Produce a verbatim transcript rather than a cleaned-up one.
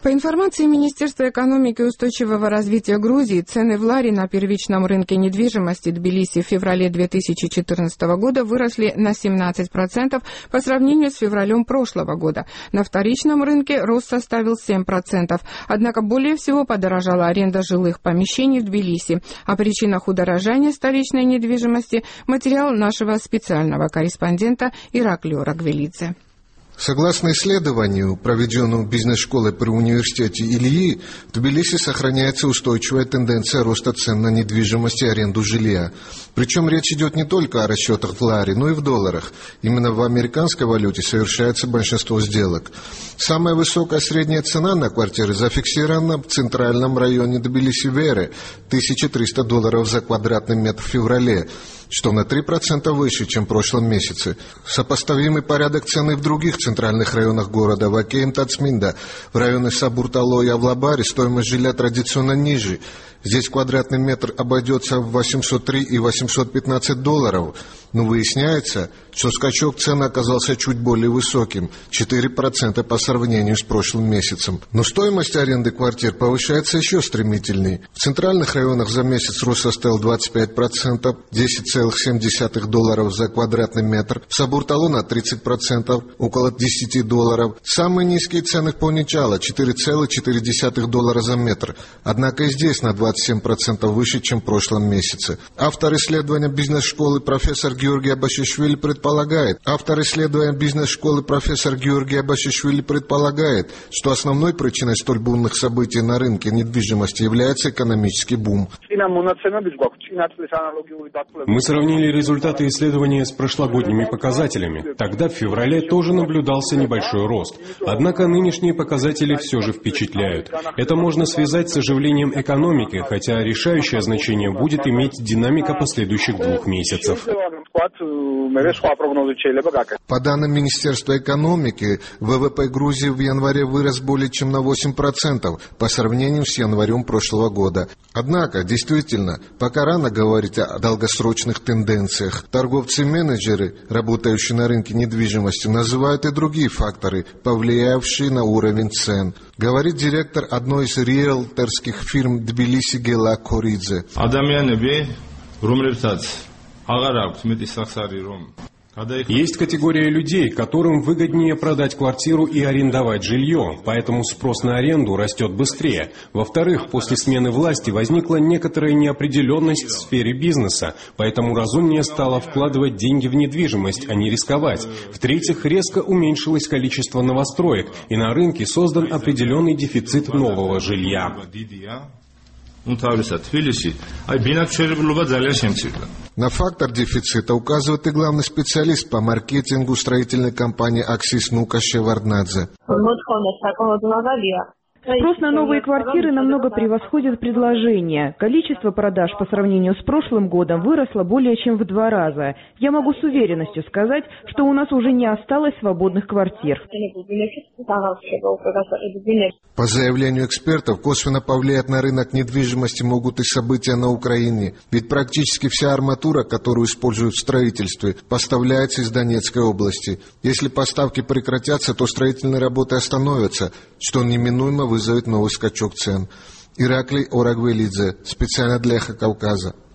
По информации Министерства экономики и устойчивого развития Грузии, цены в ларе на первичном рынке недвижимости Тбилиси в феврале две тысячи четырнадцатого года выросли на семнадцать процентов по сравнению с февралем прошлого года. На вторичном рынке рост составил семь процентов. Однако более всего подорожала аренда жилых помещений в Тбилиси. О причинах удорожания столичной недвижимости материал нашего специального корреспондента Ираклия Орагвелидзе. Согласно исследованию, проведенному бизнес-школой при университете Ильи, в Тбилиси сохраняется устойчивая тенденция роста цен на недвижимость и аренду жилья. Причем речь идет не только о расчетах в ларе, но и в долларах. Именно в американской валюте совершается большинство сделок. Самая высокая средняя цена на квартиры зафиксирована в центральном районе Тбилиси-Вере – тысяча триста долларов за квадратный метр в феврале, что на три процента выше, чем в прошлом месяце. Сопоставимый порядок цены в других центральных районах города, в Акеем-Тацминда, в районах Сабуртало и Авлабаре стоимость жилья традиционно ниже. Здесь квадратный метр обойдется в восемьсот три и восемьсот пятнадцать долларов. Но выясняется, что скачок цен оказался чуть более высоким – четыре процента по сравнению с прошлым месяцем. Но стоимость аренды квартир повышается еще стремительнее. В центральных районах за месяц рост составил двадцать пять процентов, десять целых семь десятых долларов за квадратный метр. В Сабуртало на тридцать процентов, около десять долларов. Самые низкие цены в Поничало – четыре целых четыре десятых доллара за метр. Однако и здесь на двадцать семь процентов выше, чем в прошлом месяце. Автор исследования бизнес-школы профессор Георгий Абашишвили предполагает, автор исследования бизнес-школы профессор Георгий Абашишвили предполагает, что основной причиной столь бурных событий на рынке недвижимости является экономический бум. Мы сравнили результаты исследования с прошлогодними показателями. Тогда в феврале тоже наблюдался небольшой рост. Однако нынешние показатели все же впечатляют. Это можно связать с оживлением экономики, хотя решающее значение будет иметь динамика последующих двух месяцев. По данным Министерства экономики, ВВП Грузии в январе вырос более чем на восемь процентов по сравнению с январем прошлого года. Однако, действительно, пока рано говорить о долгосрочных тенденциях. Торговцы-менеджеры, работающие на рынке недвижимости, называют и другие факторы, повлиявшие на уровень цен. Говорит директор одной из риэлторских фирм Тбилиси Гела Коридзе. Есть категория людей, которым выгоднее продать квартиру и арендовать жилье, поэтому спрос на аренду растет быстрее. Во-вторых, после смены власти возникла некоторая неопределенность в сфере бизнеса, поэтому разумнее стало вкладывать деньги в недвижимость, а не рисковать. В-третьих, резко уменьшилось количество новостроек, и на рынке создан определенный дефицит нового жилья. На фактор дефицита указывает и главный специалист по маркетингу строительной компании «Аксис» Нука Шеварднадзе. Спрос на новые квартиры намного превосходит предложение. Количество продаж по сравнению с прошлым годом выросло более чем в два раза. Я могу с уверенностью сказать, что у нас уже не осталось свободных квартир. По заявлению экспертов, косвенно повлиять на рынок недвижимости могут и события на Украине. Ведь практически вся арматура, которую используют в строительстве, поставляется из Донецкой области. Если поставки прекратятся, то строительные работы остановятся, что неминуемо вызовет новый скачок цен. Ираклий Орагвелидзе, специально для «Эхо Кавказа».